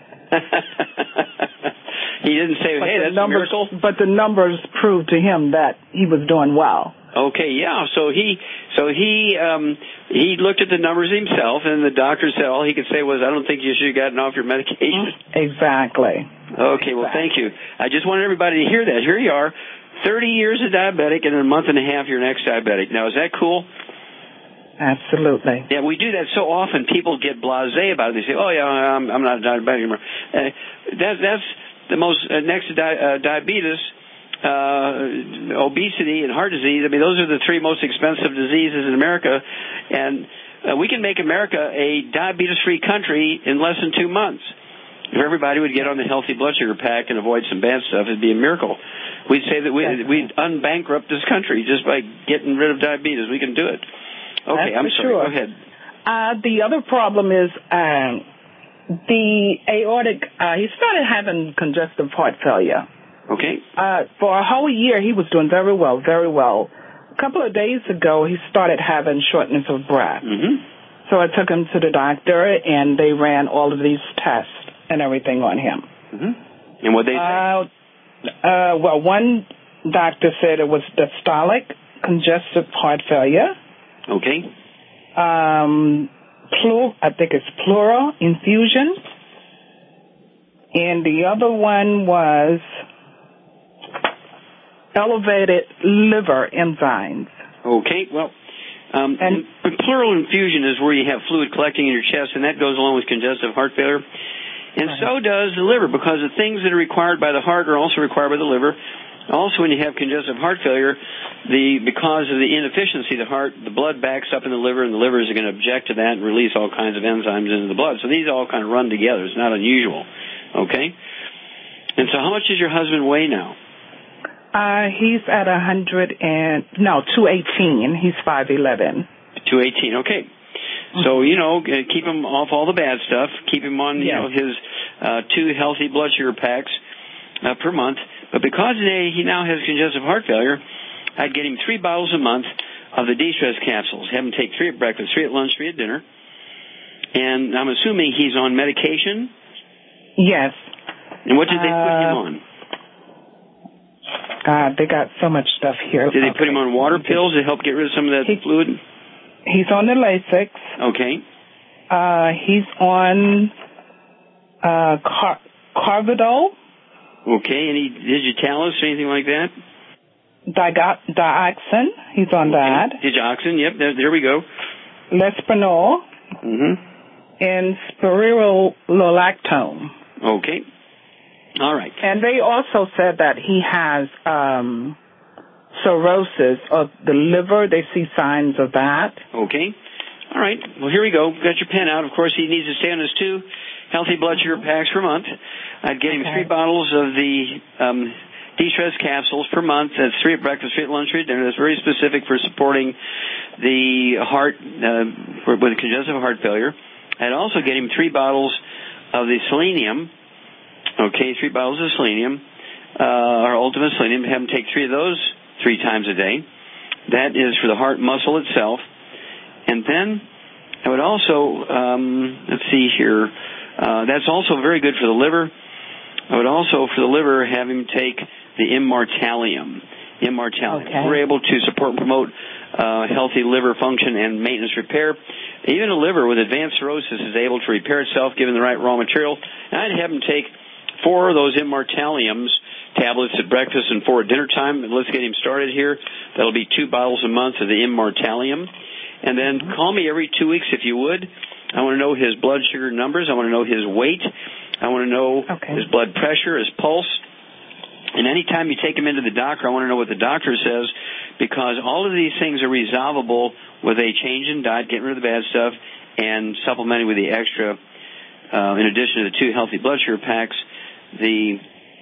He didn't say, hey, that's a miracle? But the numbers proved to him that he was doing well. Okay, yeah. So he looked at the numbers himself, and the doctor said all he could say was, I don't think you should have gotten off your medication. Exactly. Okay, well, thank you. I just wanted everybody to hear that. Here you are, 30 years a diabetic, and in a month and a half you're next diabetic. Now, is that cool? Absolutely. Yeah, we do that so often. People get blasé about it. They say, oh, yeah, I'm not a diabetic anymore. That's the most, next to diabetes, obesity and heart disease. I mean, those are the 3 most expensive diseases in America. And we can make America a diabetes-free country in less than 2 months. If everybody would get on the healthy blood sugar pack and avoid some bad stuff, it'd be a miracle. We'd say that we'd unbankrupt this country just by getting rid of diabetes. We can do it. Okay, I'm sorry. Sure. Go ahead. The other problem is the aortic, he started having congestive heart failure. Okay. For a whole year, he was doing very well, very well. A couple of days ago, he started having shortness of breath. Mm-hmm. So I took him to the doctor, and they ran all of these tests and everything on him. Mm-hmm. And what they say? Well, one doctor said it was diastolic congestive heart failure. Okay. I think it's pleural infusion. And the other one was elevated liver enzymes. Okay, well, and pleural infusion is where you have fluid collecting in your chest, and that goes along with congestive heart failure. And so does the liver, because the things that are required by the heart are also required by the liver. Also, when you have congestive heart failure, because of the inefficiency, the blood backs up in the liver, and the liver is going to object to that and release all kinds of enzymes into the blood. So these all kind of run together. It's not unusual. Okay? And so how much does your husband weigh now? He's at 218. He's 5'11". 218, okay. So, keep him off all the bad stuff. Keep him on, his 2 healthy blood sugar packs per month. But because he now has congestive heart failure, I'd get him 3 bottles a month of the de-stress capsules. Have him take 3 at breakfast, 3 at lunch, 3 at dinner. And I'm assuming he's on medication? Yes. And what did they put him on? God, they got so much stuff here. Did they put him on water pills to help get rid of some of that fluid? He's on the Lasix. Okay. He's on Carvedol. Okay. Any Digitalis or anything like that? Dioxin. He's on that. Digoxin. Yep. There we go. Lespinol. And spironolactone. Okay. All right. And they also said that he has cirrhosis of the liver. They see signs of that. Okay. All right. Well, here we go. Got your pen out. Of course, he needs to stay on his 2 healthy blood sugar packs per month. I'd get him 3 bottles of the de-stress capsules per month. That's 3 at breakfast, 3 at lunch, 3 at dinner. That's very specific for supporting the heart with congestive heart failure. I'd also get him 3 bottles of the selenium. Okay, 3 bottles of selenium, our Ultimate Selenium. Have him take 3 of those 3 times a day. That is for the heart muscle itself. And then I would also, let's see here, that's also very good for the liver. I would also, for the liver, have him take the Immortalium. Okay. We're able to support and promote healthy liver function and maintenance repair. Even a liver with advanced cirrhosis is able to repair itself given the right raw material. And I'd have him take 4 of those Immortaliums tablets at breakfast and 4 at dinner time. And let's get him started here. That'll be 2 bottles a month of the Immortalium. And then call me every 2 weeks if you would. I want to know his blood sugar numbers. I want to know his weight. I want to know his blood pressure, his pulse. And anytime you take him into the doctor, I want to know what the doctor says, because all of these things are resolvable with a change in diet, getting rid of the bad stuff, and supplementing with the extra, in addition to the 2 healthy blood sugar packs, the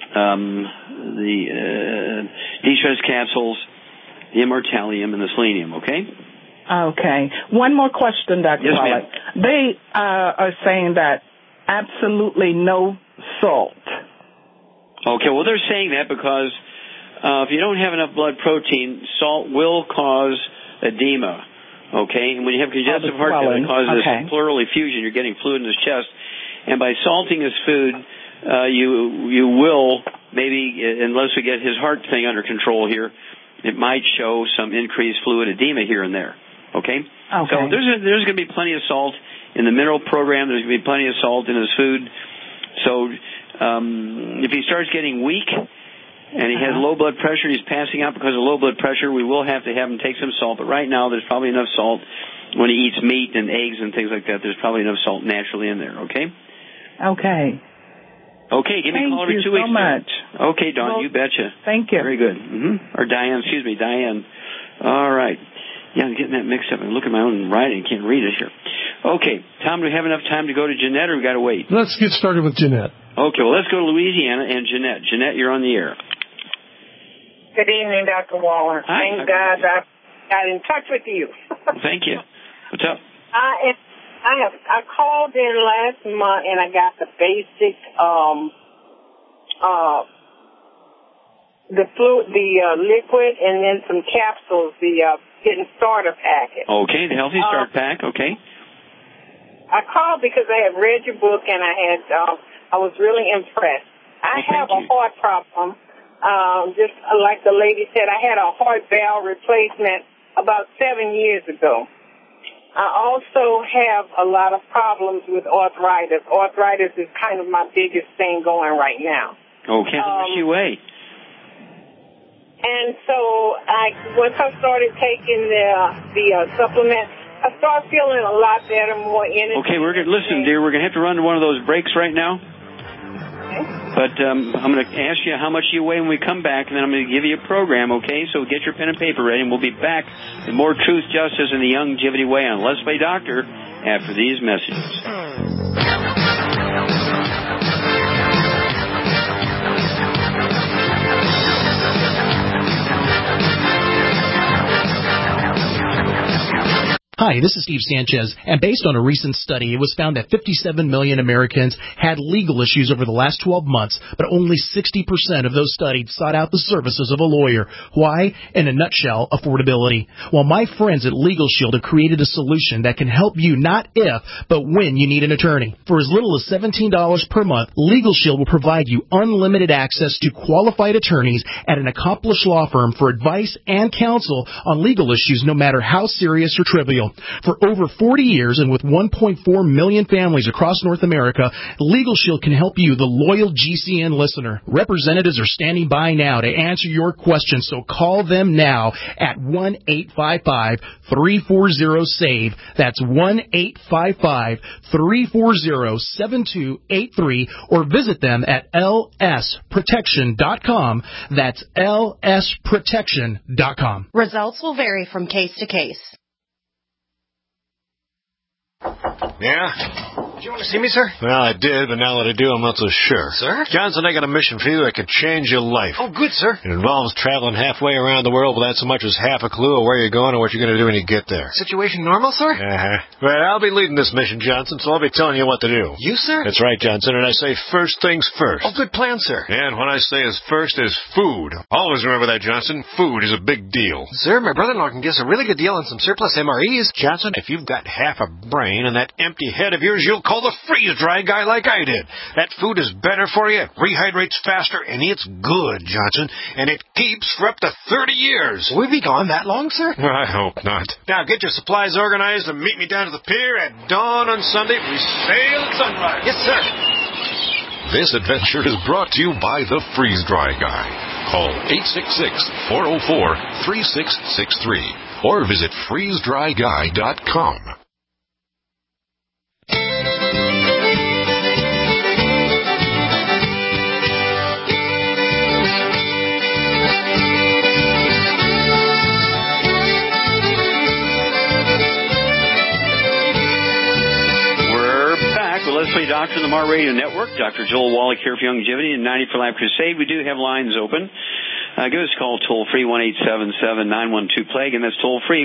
de-stress capsules, the Immortalium, and the selenium, okay? Okay. One more question, Dr. Yes, Wallach. They are saying that absolutely no salt. Okay, well, they're saying that because if you don't have enough blood protein, salt will cause edema, okay? And when you have congestive heart failure, it causes pleural effusion. You're getting fluid in his chest. And by salting his food, you will, maybe, unless we get his heart thing under control here, it might show some increased fluid edema here and there, okay? So there's going to be plenty of salt in the mineral program. There's going to be plenty of salt in his food. So if he starts getting weak and he has low blood pressure, he's passing out because of low blood pressure, we will have to have him take some salt. But right now, there's probably enough salt when he eats meat and eggs and things like that. There's probably enough salt naturally in there, okay? Okay. Okay, give me a call every 2 weeks. Thank you so much. Okay, Dawn, you betcha. Thank you. Very good. Or Diane, Diane. All right. Yeah, I'm getting that mixed up. I look at my own writing. I can't read it here. Okay, Tom, do we have enough time to go to Jeanette, or we got to wait? Let's get started with Jeanette. Okay, well, let's go to Louisiana and Jeanette. Jeanette, you're on the air. Good evening, Dr. Waller. Hi. Thank God I got in touch with you. Thank you. What's up? I called in last month and I got the basic liquid and then some capsules, the getting starter packet. Okay, the Healthy Start Pack. Okay. I called because I had read your book and I was really impressed. I have a heart problem. Just like the lady said, I had a heart valve replacement about 7 years ago. I also have a lot of problems with arthritis. Arthritis is kind of my biggest thing going right now. Okay, how much do you weigh? And so once I started taking the supplement, I started feeling a lot better, more energy. Okay, listen, dear, we're going to have to run to one of those breaks right now. But I'm going to ask you how much you weigh when we come back, and then I'm going to give you a program, okay? So get your pen and paper ready, and we'll be back with more truth, justice, and the longevity way on Let's Play Doctor after these messages. Hi, this is Steve Sanchez, and based on a recent study, it was found that 57 million Americans had legal issues over the last 12 months, but only 60% of those studied sought out the services of a lawyer. Why? In a nutshell, affordability. Well, my friends at Legal Shield have created a solution that can help you not if, but when you need an attorney. For as little as $17 per month, Legal Shield will provide you unlimited access to qualified attorneys at an accomplished law firm for advice and counsel on legal issues, no matter how serious or trivial. For over 40 years and with 1.4 million families across North America, Legal Shield can help you, the loyal GCN listener. Representatives are standing by now to answer your questions, so call them now at 1-855-340-SAVE. That's 1-855-340-7283, or visit them at lsprotection.com. That's lsprotection.com. Results will vary from case to case. Yeah? Did you want to see me, sir? Well, I did, but now that I do, I'm not so sure. Sir? Johnson, I got a mission for you that could change your life. Oh, good, sir. It involves traveling halfway around the world without so much as half a clue of where you're going or what you're going to do when you get there. Situation normal, sir? Well, I'll be leading this mission, Johnson, so I'll be telling you what to do. You, sir? That's right, Johnson, and I say first things first. Oh, good plan, sir. And what I say is first is food. Always remember that, Johnson. Food is a big deal. Sir, my brother-in-law can give us a really good deal on some surplus MREs. Johnson, if you've got half a brain and that empty head of yours, you'll call the freeze-dry guy like I did. That food is better for you, rehydrates faster, and it's good, Johnson. And it keeps for up to 30 years. Will we be gone that long, sir? I hope not. Now get your supplies organized and meet me down to the pier at dawn on Sunday. We sail at sunrise. Yes, sir. This adventure is brought to you by the Freeze-Dry Guy. Call 866-404-3663 or visit freezedryguy.com. Let's Play Doctor on the Mar Radio Network. Dr. Joel Wallach here for Longevity and 90 for Life Crusade. We do have lines open. Give us a call toll-free, 1-877-912-PLAGUE, and that's toll-free,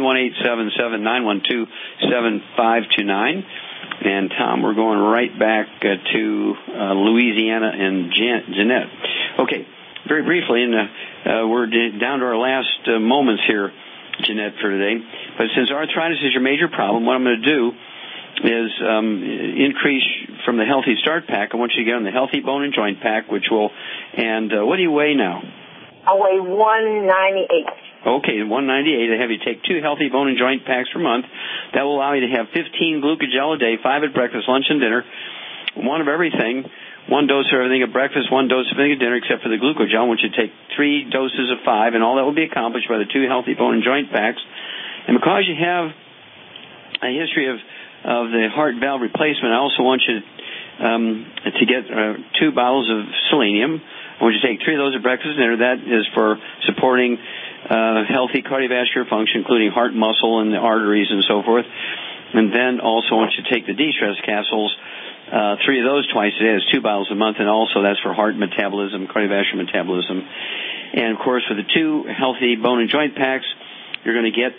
1-877-912-7529. And, Tom, we're going right back to Louisiana and Jeanette. Okay, very briefly, and we're down to our last moments here, Jeanette, for today. But since arthritis is your major problem, what I'm going to do is increase from the Healthy Start Pack. I want you to get on the Healthy Bone and Joint Pack, which will, and what do you weigh now? I weigh 198. Okay, 198. I have you take 2 Healthy Bone and Joint Packs per month. That will allow you to have 15 glucogel a day, 5 at breakfast, lunch, and dinner, 1 of everything, 1 dose of everything at breakfast, 1 dose of everything at dinner, except for the glucogel, which you take 3 doses of 5, and all that will be accomplished by the 2 Healthy Bone and Joint Packs. And because you have a history of the heart valve replacement, I also want you to get 2 bottles of selenium. I want you to take 3 of those at breakfast and dinner. That is for supporting healthy cardiovascular function, including heart muscle and the arteries and so forth. And then also I want you to take the de-stress capsules, 3 of those twice a day. That's 2 bottles a month, and also that's for heart metabolism, cardiovascular metabolism. And, of course, for the 2 Healthy Bone and Joint Packs, you're going to get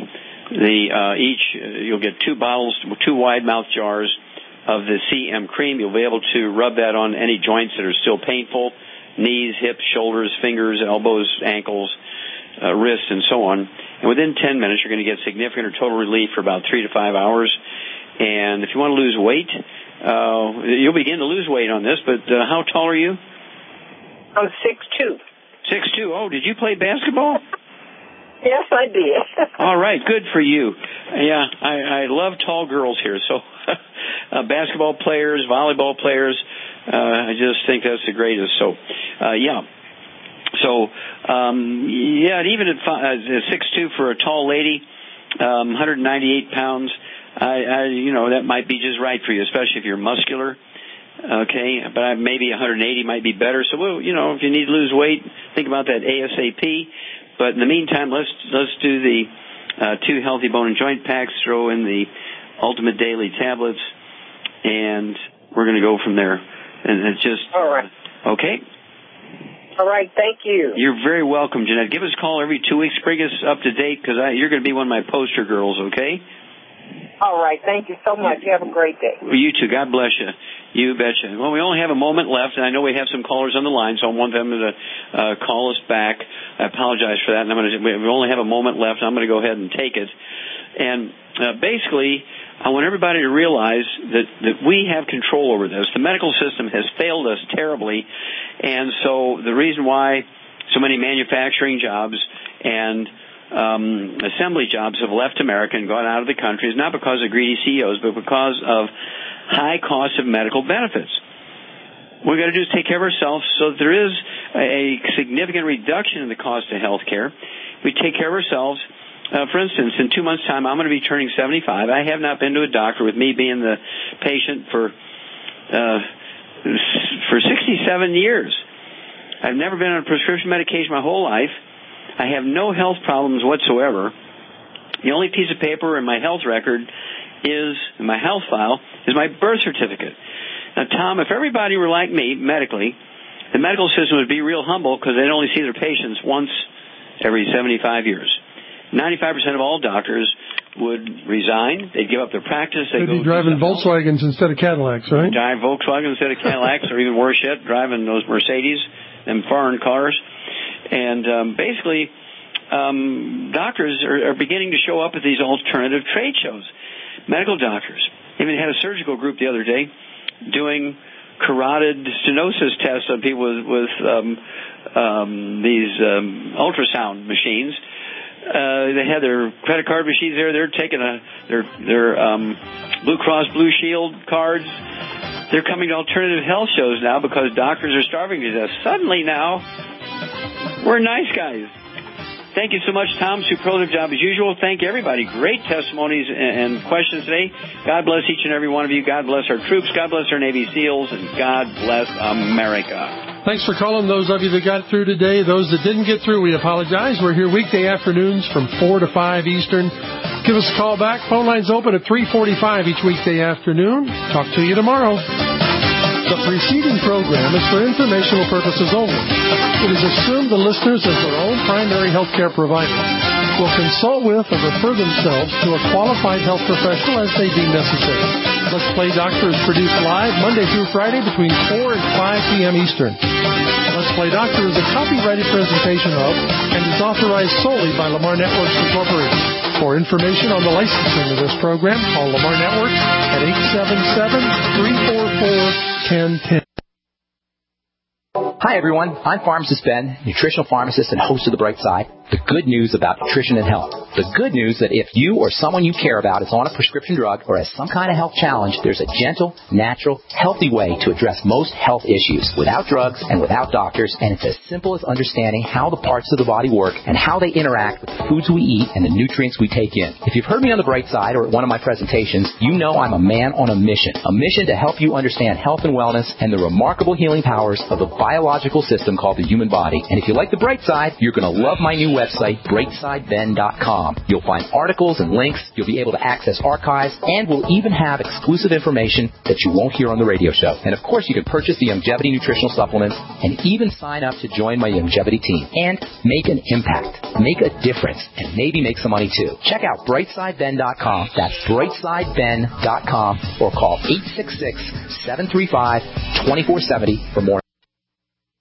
you'll get 2 bottles, 2 wide mouth jars of the CM cream. You'll be able to rub that on any joints that are still painful, knees, hips, shoulders, fingers, elbows, ankles, wrists, and so on. And within 10 minutes, you're going to get significant or total relief for about 3 to 5 hours. And if you want to lose weight, you'll begin to lose weight on this, but how tall are you? I'm 6'2". 6'2". Oh, did you play basketball? Yes, I did. All right, good for you. Yeah, I love tall girls here. So basketball players, volleyball players, I just think that's the greatest. So, yeah. So, yeah, even at 6'2" for a tall lady, 198 pounds, that might be just right for you, especially if you're muscular. Okay, but maybe 180 might be better. So, if you need to lose weight, think about that ASAP. But in the meantime, let's do the 2 healthy bone and joint packs, throw in the Ultimate Daily tablets, and we're going to go from there. And it's just... All right. Okay? All right, thank you. You're very welcome, Jeanette. Give us a call every 2 weeks. Bring us up to date, because you're going to be one of my poster girls, okay? All right, thank you so much. You have a great day. Well, you too. God bless you. You betcha. Well, we only have a moment left, and I know we have some callers on the line, so I want them to call us back. I apologize for that, and we only have a moment left, and I'm going to go ahead and take it. And basically, I want everybody to realize that we have control over this. The medical system has failed us terribly, and so the reason why so many manufacturing jobs and assembly jobs have left America and gone out of the country is not because of greedy CEOs, but because of high cost of medical benefits. What we've got to do is take care of ourselves so that there is a significant reduction in the cost of health care. We take care of ourselves. For instance, in 2 months' time, I'm going to be turning 75. I have not been to a doctor, with me being the patient for 67 years. I've never been on a prescription medication my whole life. I have no health problems whatsoever. The only piece of paper in my health record in my health file is my birth certificate. Now, Tom, if everybody were like me medically, the medical system would be real humble, because they'd only see their patients once every 75 years. 95% of all doctors would resign. They'd give up their practice. They'd be driving Volkswagens instead of Cadillacs, right? Drive Volkswagens instead of Cadillacs, or even worse yet, driving those Mercedes, them foreign cars. And basically, doctors are beginning to show up at these alternative trade shows. Medical doctors. Even had a surgical group the other day doing carotid stenosis tests on people with these ultrasound machines. They had their credit card machines there. They're taking their Blue Cross Blue Shield cards. They're coming to alternative health shows now because doctors are starving to death. Suddenly now, we're nice guys. Thank you so much, Tom. Superlative job as usual. Thank you, everybody. Great testimonies and questions today. God bless each and every one of you. God bless our troops. God bless our Navy SEALs. And God bless America. Thanks for calling those of you that got through today. Those that didn't get through, we apologize. We're here weekday afternoons from 4 to 5 Eastern. Give us a call back. Phone line's open at 3:45 each weekday afternoon. Talk to you tomorrow. The preceding program is for informational purposes only. It is assumed the listeners, as their own primary health care provider, will consult with or refer themselves to a qualified health professional as they deem necessary. Let's Play Doctor is produced live Monday through Friday between 4 and 5 p.m. Eastern. Let's Play Doctor is a copyrighted presentation of and is authorized solely by Lamar Networks Incorporated. For information on the licensing of this program, call Lamar Network at 877-344-1010. Hi, everyone. I'm Pharmacist Ben, nutritional pharmacist and host of The Bright Side. The good news about nutrition and health. The good news that if you or someone you care about is on a prescription drug or has some kind of health challenge, there's a gentle, natural, healthy way to address most health issues without drugs and without doctors, and it's as simple as understanding how the parts of the body work and how they interact with the foods we eat and the nutrients we take in. If you've heard me on The Bright Side or at one of my presentations, you know I'm a man on a mission to help you understand health and wellness and the remarkable healing powers of the biological system called the human body. And if you like The Bright Side, you're going to love my new website, brightsideben.com. You'll find articles and links, you'll be able to access archives, and we'll even have exclusive information that you won't hear on the radio show. And of course, you can purchase the Youngevity nutritional supplements and even sign up to join my Youngevity team and make an impact, make a difference, and maybe make some money too. Check out brightsideben.com. That's brightsideben.com, or call 866-735-2470 for more.